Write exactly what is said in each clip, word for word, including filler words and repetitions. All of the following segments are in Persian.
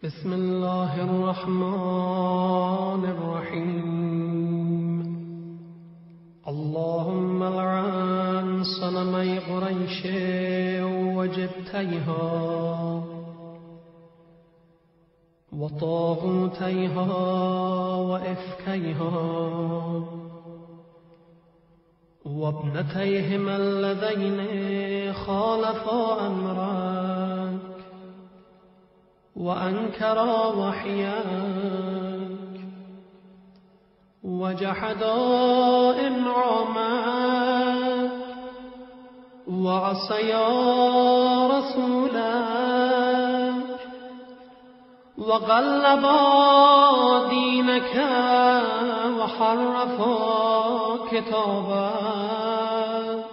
بسم الله الرحمن الرحيم. اللهم لعن صنمي قريش وجبتيها وطاغوتيها وإفكيها وابنتيهما اللذين خالفا أمرك وأنكرا وحياك وجحدا إنعامك وعصيا رسولك وغلبا دينك وحرفا كتابك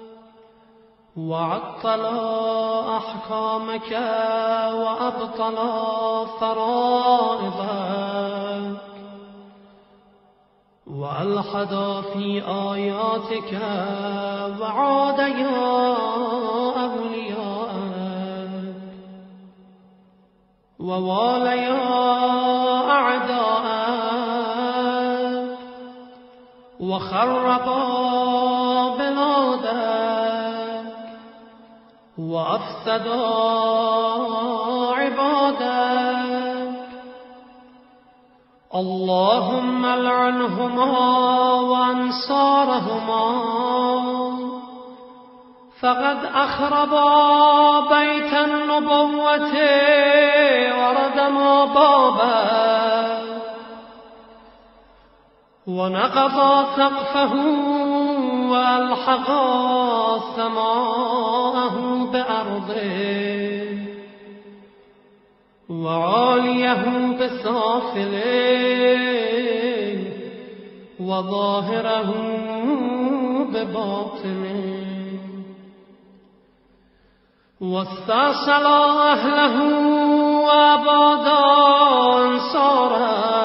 وعطلا أحكامك وأبطلا فرائضك وألحدا في آياتك وعاديا أولياءك وواليا أعداءك وخربا بلادك وأفسدا عبادك. اللهم لعنهما وأنصارهما فقد أخربا بيت النبوة وردما بابه ونقضا سقفه وألحقا سماءه بأرضه وعاليه بسافله وظاهره بباطنه واستأصل أهله وأباد أنصاره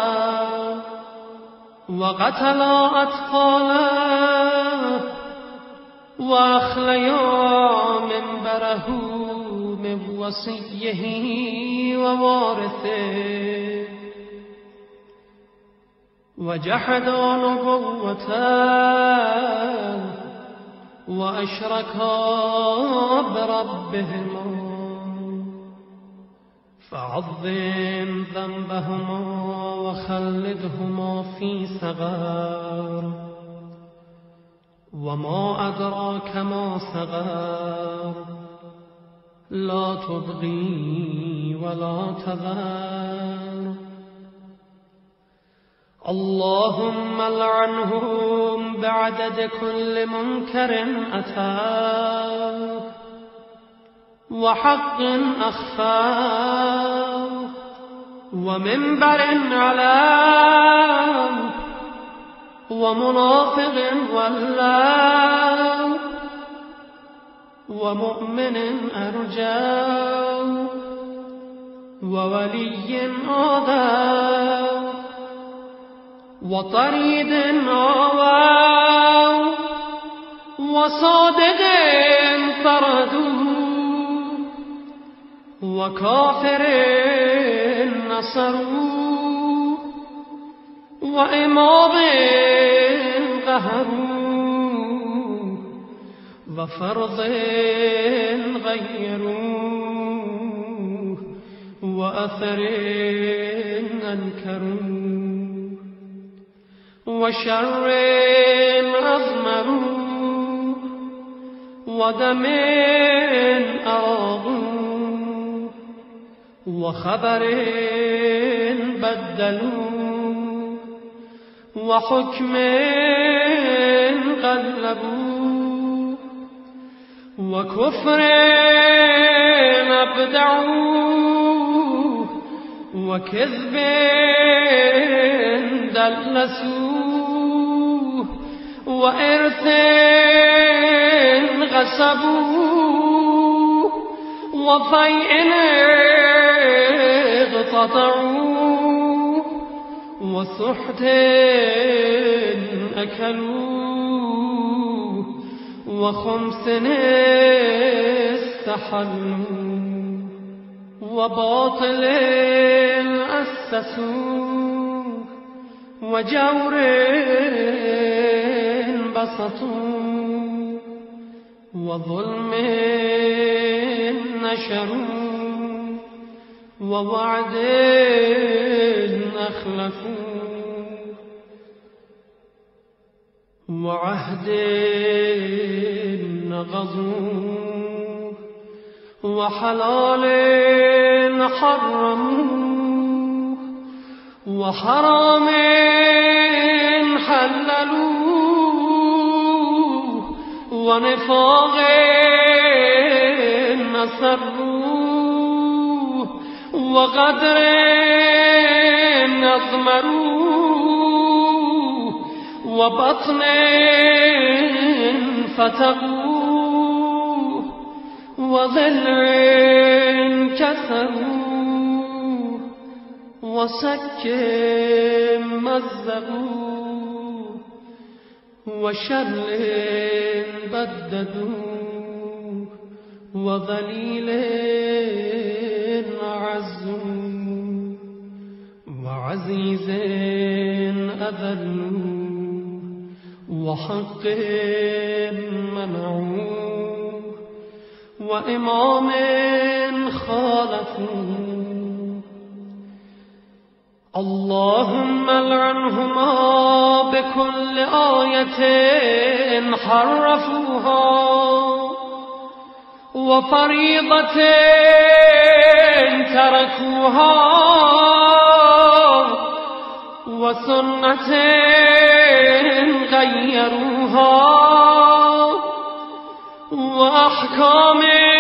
وقتل أطفاله وأخليا منبره من وصيه ووارثه وجحدا نبوته وأشركا بربهما فعظم ذنبهما وخلدهما في سقر وما أدراك ما سقر لا تبغي ولا تذر. اللهم لعنهم بعدد كل منكر أتاه وحق أخفاه ومنبر علاه ومنافق ولاه ومؤمن أرجاه وولي آذاه وطريد آواه وصادق طردوه وكافر نصروه وإمام قهروه وفرض غيروه وأثر أنكروه وشر أضمروه ودم أراغوه وخبر بدلوه وحكم قلبوه وكفر أبدعوه وكذب دلسوه وإرث غصبوه وفيء اقتطعوه وسحت أكلوه وخمس استحلوا وباطل أسسوا وجور بسطوا وظلم نشروا ووعد أخلفوا وعهد غزوا وحلال حرموا وحرام حللوا ونفاق نصروا وغدر أضمروا وبطن فتقوا وظل كسروا وسك مزقوا وشر بددوا وذليل عزوا وعزيز أذلوا وحق منعوا وإمام خالفوا اللهم العنهما بكل آية حرفوها وفريضة تركوها وسنة غيروها وأحكام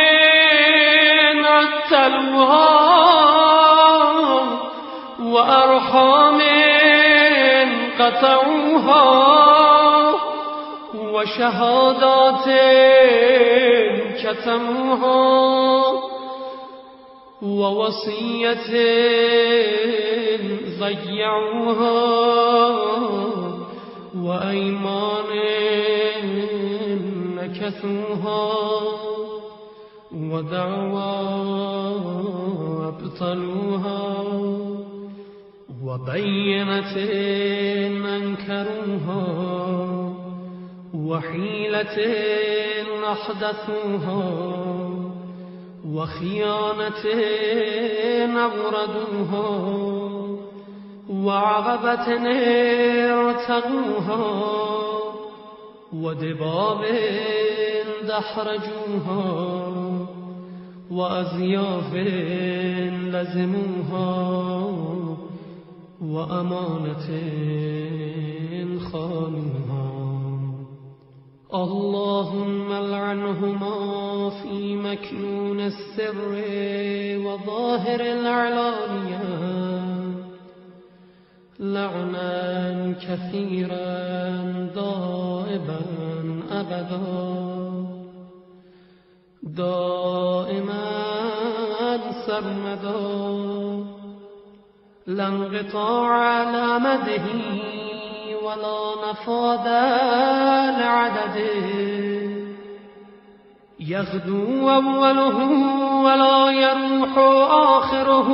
عتلوها وأرحام قطعوها وشهادات كتموها ووصية ضيعوها وأيمان نكثوها ودعوى أبطلوها وبينة أنكروها وحيلة أحدثوها وخيانة أوردوها وعقبة ارتقوها ودباب دحرجوها وأزياف لزموها وأمانة خانوها اللهم العنهما في مكنون السر وظاهر العلانية لعنا كثيرا دائما أبدا دائما سرمدا لا انقطاع لمده ولا نفاذ لعدده يغدو أوله ولا يروح آخره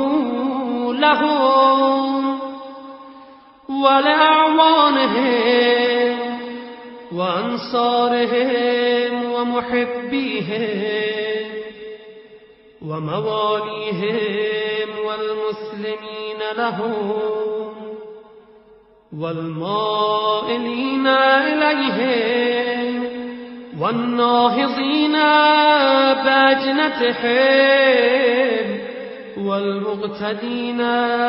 لهم ولأعوانهم وأنصارهم ومحبيهم ومواليهم والمسلمين لهم والمائلين إليهم والناهضين بأجنتهم والمقتدين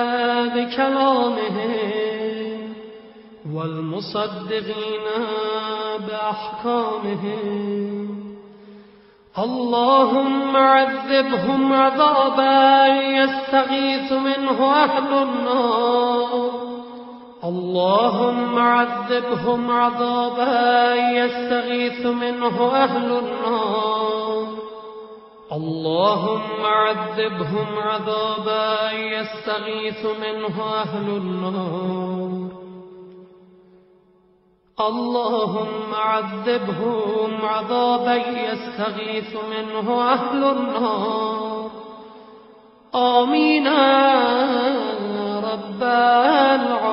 بكلامهم والمصدقين بأحكامهم اللهم عذبهم عذابا يستغيث منه أهل النار اللهم عذبهم عذابا يستغيث منه أهل النار اللهم عذبهم عذابا يستغيث منه أهل النار اللهم عذبهم عذابا يستغيث منه أهل النار آمين رب العالمين.